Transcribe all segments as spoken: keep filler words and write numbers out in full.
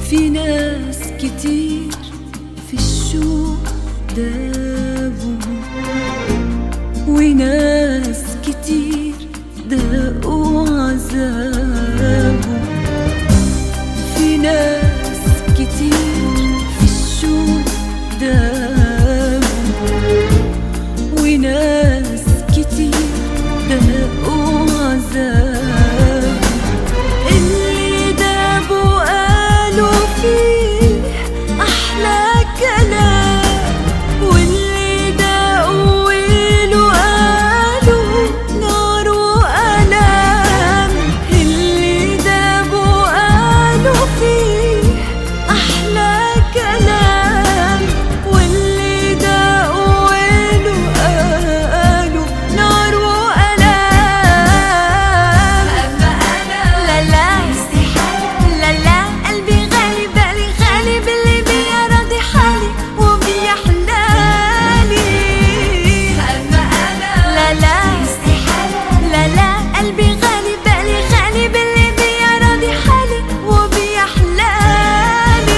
في ناس كتير في الشوق دابوا، وناس كتير داقوا عذابه. في ناس كتير في الشوق دابوا، وناس كتير داقوا عذابه. اللي دابوا قالوا فيه أحلى كلام، واللي داقوا ويلوا قالوا نار وألام. اللي دابوا قالوا فيه أحلى كلام، واللي داقوا ويلوا قالوا نار وألام. أما أنا لا لا لا لا، قلبي غالي بالي غالي باللي بيا راضي حالي وبيحلالي. أما أنا لا لا لا لا، قلبي غالي بالي غالي باللي بيا راضي حالي وبيحلالي.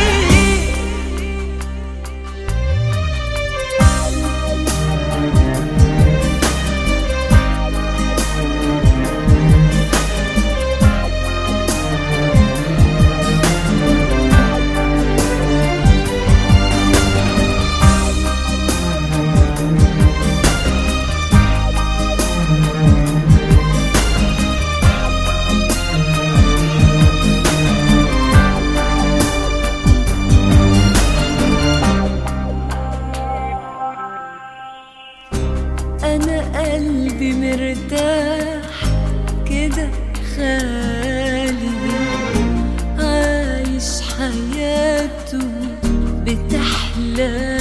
أنا قلبي مرتاح كده خالي، عايش حياته بتحلى